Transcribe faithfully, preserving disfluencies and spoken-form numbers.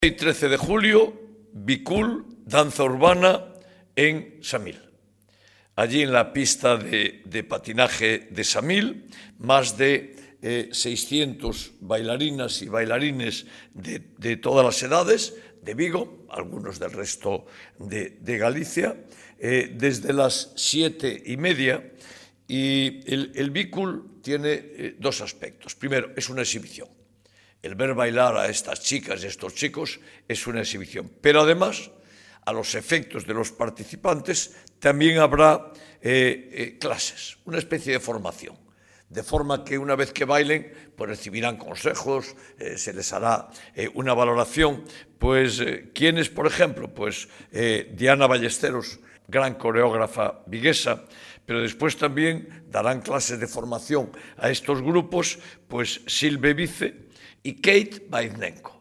El trece de julio, Bicul, danza urbana en Samil. Allí en la pista de, de patinaje de Samil, más de eh, seiscientos bailarinas y bailarines de, de todas las edades, de Vigo, algunos del resto de, de Galicia, eh, desde las siete y media. Y el, el Bicul tiene eh, dos aspectos. Primero, es una exhibición. El ver bailar a estas chicas y estos chicos es una exhibición. Pero además, a los efectos de los participantes, también habrá eh, eh, clases, una especie de formación. De forma que una vez que bailen, pues recibirán consejos, eh, se les hará eh, una valoración. Pues, eh, ¿quiénes, por ejemplo? Pues eh, Diana Ballesteros, gran coreógrafa viguesa, pero después también darán clases de formación a estos grupos, pues Silve Vice y Kate Vaiznenko.